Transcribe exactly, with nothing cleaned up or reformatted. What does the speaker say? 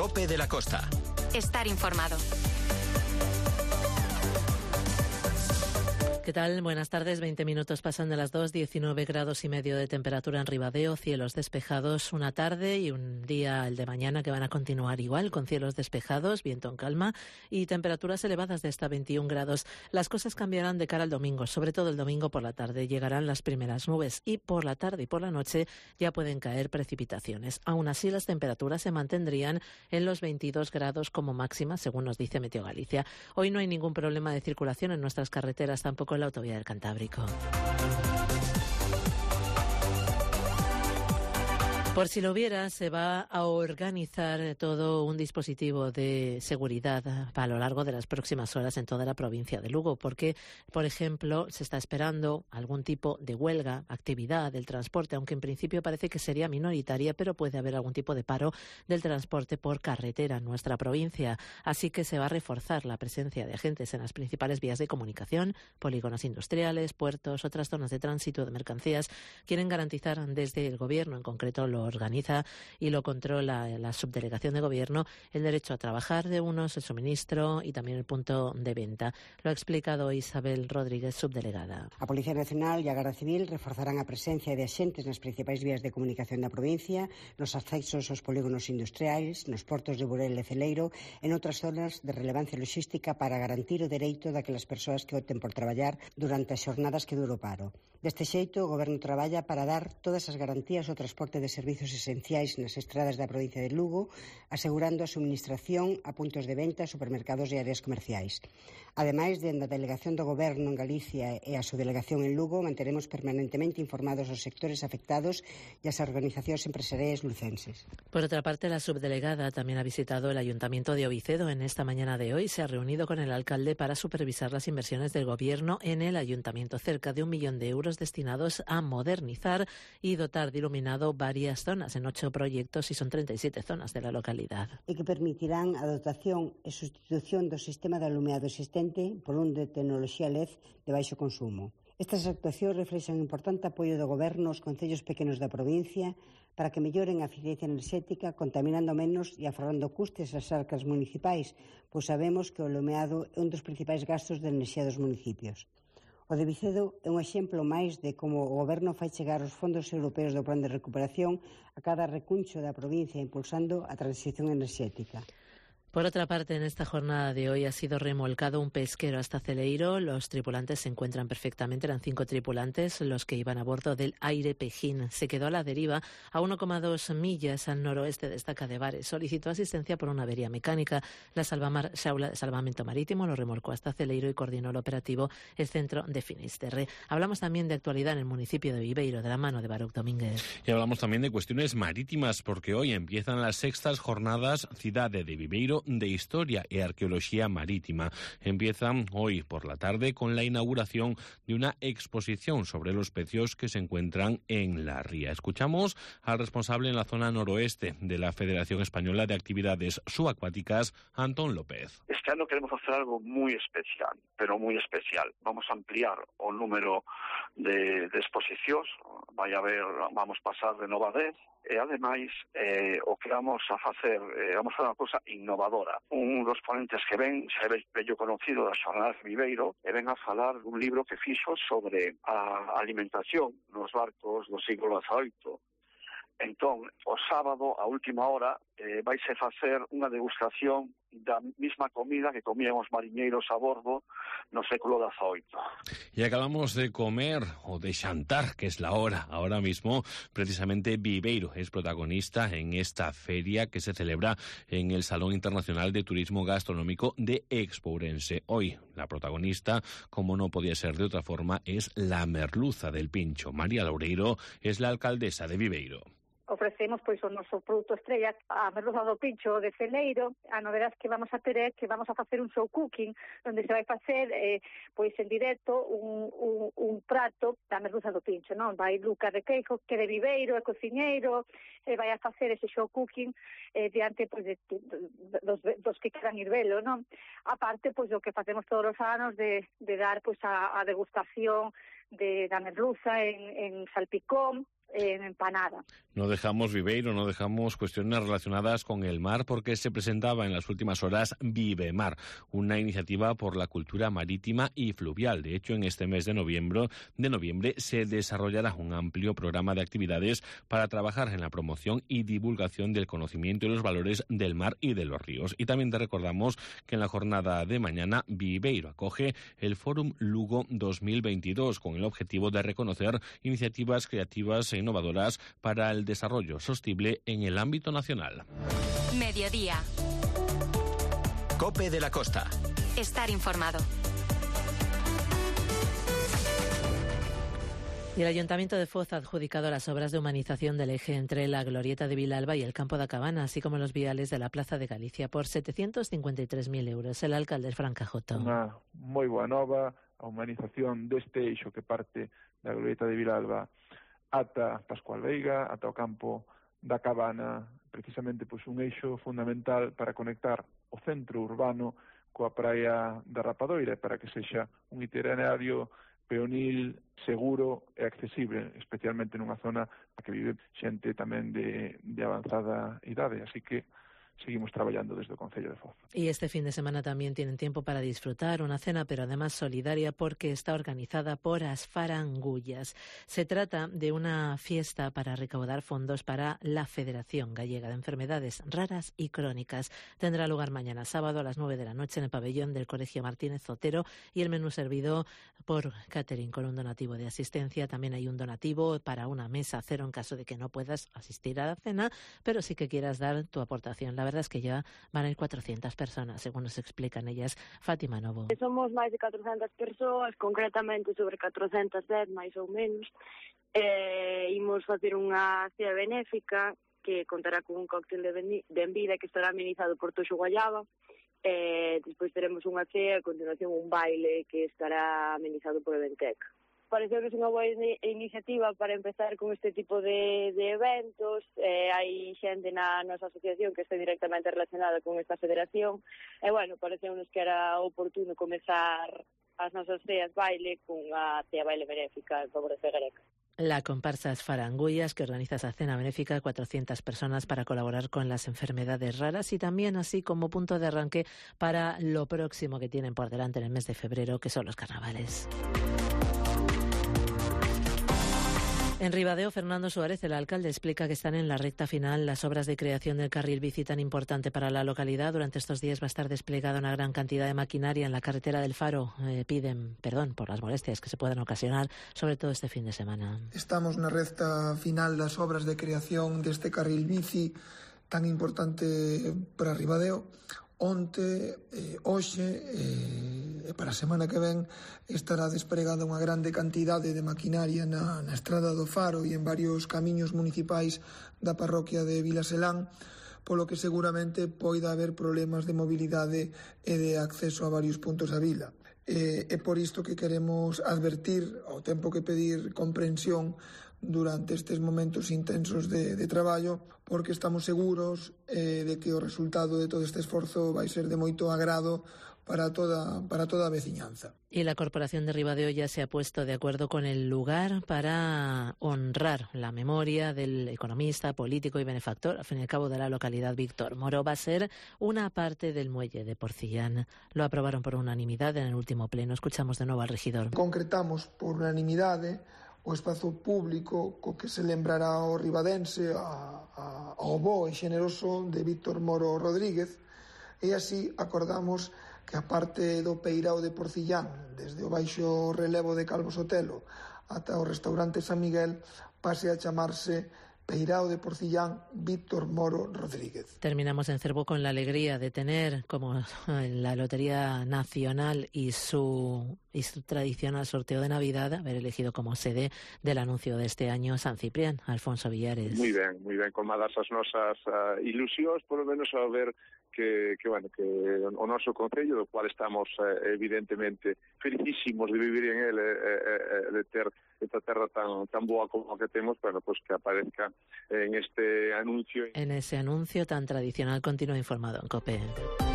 Lope de la Costa. Estar informado. ¿Qué tal? Buenas tardes. veinte minutos pasan de las dos, diecinueve grados y medio de temperatura en Ribadeo, cielos despejados, una tarde y un día, el de mañana, que van a continuar igual, con cielos despejados, viento en calma y temperaturas elevadas de hasta veintiún grados. Las cosas cambiarán de cara al domingo, sobre todo el domingo por la tarde llegarán las primeras nubes y por la tarde y por la noche ya pueden caer precipitaciones. Aún así, las temperaturas se mantendrían en los veintidós grados como máxima, según nos dice Meteo Galicia. Hoy no hay ningún problema de circulación en nuestras carreteras, tampoco en la autovía del Cantábrico. Por si lo hubiera, se va a organizar todo un dispositivo de seguridad a lo largo de las próximas horas en toda la provincia de Lugo, porque, por ejemplo, se está esperando algún tipo de huelga, actividad del transporte, aunque en principio parece que sería minoritaria, pero puede haber algún tipo de paro del transporte por carretera en nuestra provincia. Así que se va a reforzar la presencia de agentes en las principales vías de comunicación, polígonos industriales, puertos, otras zonas de tránsito de mercancías. Quieren garantizar desde el Gobierno, en concreto lo organiza y lo controla la subdelegación de Gobierno, el derecho a trabajar de unos, el suministro y también el punto de venta. Lo ha explicado Isabel Rodríguez, subdelegada. A Policía Nacional e a Garda Civil reforzarán a presencia de axentes nas principais vías de comunicación da provincia, nos accesos aos polígonos industriais, nos portos de Burel e Celeiro, en outras zonas de relevancia logística para garantir o dereito daquelas persoas que opten por traballar durante as xornadas que dure o paro. Deste xeito, o Goberno traballa para dar todas as garantías ao transporte de servizos esenciais nas estradas da provincia de Lugo, asegurando a suministración a puntos de venta, supermercados e áreas comerciais. Ademais, dende a delegación do Goberno en Galicia e a subdelegación en Lugo, manteremos permanentemente informados os sectores afectados e as organizacións empresariais lucenses. Por otra parte, la subdelegada también ha visitado el Ayuntamiento de Ovicedo en esta mañana de hoy. Se ha reunido con el alcalde para supervisar las inversiones del Gobierno en el Ayuntamiento, cerca de un millón de euros destinados a modernizar y dotar de iluminado varias zonas en ocho proyectos y son treinta y siete zonas de la localidad. E que permitirán a dotación e sustitución do sistema de alumeado existente por un de tecnoloxía L E D de baixo consumo. Estas actuacións reflexan un importante apoio do Goberno aos concellos pequenos da provincia para que melloren a eficiencia enerxética, contaminando menos e aforrando custes ás arcas municipais, pois sabemos que o alumeado é un dos principais gastos de enerxía dos municipios. O de Vicedo é un exemplo máis de como o Goberno fai chegar os fondos europeos do Plan de Recuperación a cada recuncho da provincia, impulsando a transición enerxética. Por otra parte, en esta jornada de hoy ha sido remolcado un pesquero hasta Celeiro. Los tripulantes se encuentran perfectamente, eran cinco tripulantes los que iban a bordo del Aire Pejín. Se quedó a la deriva a uno coma dos millas al noroeste de esta Cadevares. Solicitó asistencia por una avería mecánica. La Salvamar Xaula de Salvamento Marítimo lo remolcó hasta Celeiro y coordinó el operativo el centro de Finisterre. Hablamos también de actualidad en el municipio de Viveiro, de la mano de Baruch Domínguez. Y hablamos también de cuestiones marítimas, porque hoy empiezan las sextas jornadas Cidade de Viveiro de Historia y Arqueología Marítima. Empiezan hoy por la tarde con la inauguración de una exposición sobre los pecios que se encuentran en la ría. Escuchamos al responsable en la zona noroeste de la Federación Española de Actividades Subacuáticas, Antón López. Este ano queremos hacer algo muy especial, pero muy especial. Vamos a ampliar o número de, de exposicións, vai haber, vamos pasar de nove a dez, e ademais eh, o que vamos a facer, eh, vamos a fazer unha cousa innovadora. Un dos ponentes que ven, xa é bello conocido das xornadas de Viveiro, e ven a falar un libro que fixo sobre a alimentación nos barcos do século dezaoito. Entón, o sábado, a última hora, eh, vaise facer unha degustación da mesma comida que comían os mariñeiros a bordo no século dezaoito. Y acabamos de comer o de xantar, que es la hora. Ahora mismo, precisamente, Viveiro es protagonista en esta feria que se celebra en el Salón Internacional de Turismo Gastronómico de Expo Ourense. Hoy, la protagonista, como no podía ser de otra forma, es la merluza del Pincho. María Loureiro es la alcaldesa de Viveiro. Ofrecemos pois o noso produto estrella, a merluza do Pincho de Celeiro. A novedade que vamos a ter é que vamos a facer un show cooking, onde se vai facer eh, pois en directo un, un, un prato da merluza do Pincho, non? Vai Luca de Queijo, que de Viveiro, é cociñeiro, e vai a facer ese show cooking eh, diante pois, de, de, de, dos, dos que queran ir velo, non? Aparte, pois, o que facemos todos os anos de, de dar pois a, a degustación de, da merluza en, en salpicón, en empanada. No dejamos Viveiro, no dejamos cuestiones relacionadas con el mar, porque se presentaba en las últimas horas Vivemar, una iniciativa por la cultura marítima y fluvial. De hecho, en este mes de noviembre, de noviembre se desarrollará un amplio programa de actividades para trabajar en la promoción y divulgación del conocimiento y los valores del mar y de los ríos. Y también te recordamos que en la jornada de mañana Viveiro acoge el Fórum Lugo dos mil veintidós con el objetivo de reconocer iniciativas creativas e innovadoras para el desarrollo sostenible en el ámbito nacional. Mediodía. COPE de la Costa. Estar informado. Y el Ayuntamiento de Foz ha adjudicado las obras de humanización del eje entre la Glorieta de Vilalba y el Campo da Cabana, así como los viales de la Plaza de Galicia, por setecientos cincuenta y tres mil euros. El alcalde Fran Cajoto. Unha moi boa nova, a humanización deste eixo que parte da Glorieta de Vilalba ata Pascual Veiga, ata o Campo da Cabana, precisamente pois un eixo fundamental para conectar o centro urbano coa praia da Rapadoira, para que sexa un itinerario peonil, seguro e accesible, especialmente nunha zona que vive xente tamén de, de avanzada idade, así que seguimos traballando desde o Concello de Foz. Y este fin de semana también tienen tiempo para disfrutar una cena, pero además solidaria, porque está organizada por As Farangullas. Se trata de una fiesta para recaudar fondos para la Federación Gallega de Enfermedades Raras y Crónicas. Tendrá lugar mañana sábado a las nueve de la noche en el pabellón del Colegio Martínez Zotero, y el menú servido por catering con un donativo de asistencia. También hay un donativo para una mesa cero en caso de que no puedas asistir a la cena, pero sí que quieras dar tu aportación. La La verdad es que ya van a ir cuatrocientas personas, según nos explican ellas. Fátima Novo. Somos máis de catrocentas persoas, concretamente sobre catrocentas dez, máis ou menos. Eh, imos facer unha cea benéfica que contará con un cóctel de benvida que estará amenizado por Toxo Guayaba. Eh, despois teremos unha cea, a continuación un baile que estará amenizado por Eventec. Pareceunos unha boa iniciativa para empezar con este tipo de, de eventos. Eh, hai xente na nosa asociación que está directamente relacionada con esta federación, e, bueno, pareceunos que era oportuno comezar as nosas ceas baile con a cea baile benéfica en favor de Fegareca. La comparsa As Farangullas, que organiza esa cena benéfica, cuatrocientas personas para colaborar con las enfermedades raras, y también así como punto de arranque para lo próximo que tienen por delante en el mes de febrero, que son los carnavales. En Ribadeo, Fernando Suárez, el alcalde, explica que están en la recta final las obras de creación del carril bici tan importante para la localidad. Durante estos días va a estar desplegada una gran cantidad de maquinaria en la carretera del Faro. Eh, piden perdón por las molestias que se puedan ocasionar, sobre todo este fin de semana. Estamos na recta final das obras de creación deste carril bici tan importante para Ribadeo. Onte, eh, hoxe e eh, para a semana que ven estará despregada unha grande cantidade de maquinaria na, na estrada do Faro e en varios camiños municipais da parroquia de Vilaselán, polo que seguramente poida haber problemas de mobilidade e de acceso a varios puntos da vila. Eh, é por isto que queremos advertir, ao tempo que pedir comprensión durante estes momentos intensos de, de traballo, porque estamos seguros eh, de que o resultado de todo este esforzo vai ser de moito agrado para toda, para toda a veciñanza. Y la Corporación de Ribadeo ya se ha puesto de acuerdo con el lugar para honrar la memoria del economista, político y benefactor, al fin y al cabo, de la localidad, Víctor Moro. Va a ser una parte del muelle de Porcillán. Lo aprobaron por unanimidad en el último pleno. Escuchamos de nuevo al regidor. Concretamos por unanimidade o espazo público co que se lembrará ao ribadense a, a, ao bo e xeneroso de Víctor Moro Rodríguez, e así acordamos que a parte do peirao de Porcillán, desde o baixo relevo de Calvo Sotelo ata o restaurante San Miguel, pase a chamarse Peirao de Porcillán Víctor Moro Rodríguez. Terminamos en Cervo con la alegría de tener, como en la Lotería Nacional y su, y su tradicional sorteo de Navidad, haber elegido como sede del anuncio de este año San Ciprián, Alfonso Villares. Moi ben, moi ben, colmadas as nosas uh, ilusións, por lo menos a ver que, que, bueno, que o noso concello, do cual estamos eh, evidentemente felicísimos de vivir en ele, eh, eh, de ter esta terra tan tan boa como que temos, bueno, pues que aparezca en este anuncio. En ese anuncio tan tradicional, continúa informado en COPE.